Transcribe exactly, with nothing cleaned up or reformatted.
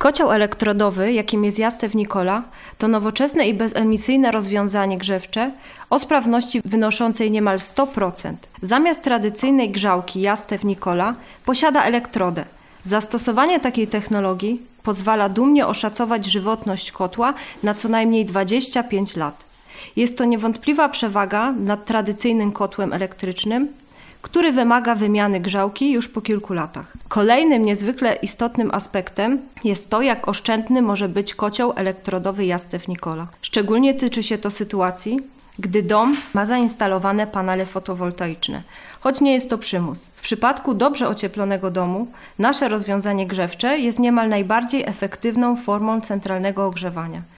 Kocioł elektrodowy, jakim jest Jastew Nikola, to nowoczesne i bezemisyjne rozwiązanie grzewcze o sprawności wynoszącej niemal sto procent. Zamiast tradycyjnej grzałki Jastew Nikola posiada elektrodę. Zastosowanie takiej technologii pozwala dumnie oszacować żywotność kotła na co najmniej dwadzieścia pięć lat. Jest to niewątpliwa przewaga nad tradycyjnym kotłem elektrycznym, który wymaga wymiany grzałki już po kilku latach. Kolejnym niezwykle istotnym aspektem jest to, jak oszczędny może być kocioł elektrodowy Jastew Nikola. Szczególnie tyczy się to sytuacji, gdy dom ma zainstalowane panele fotowoltaiczne, choć nie jest to przymus. W przypadku dobrze ocieplonego domu nasze rozwiązanie grzewcze jest niemal najbardziej efektywną formą centralnego ogrzewania.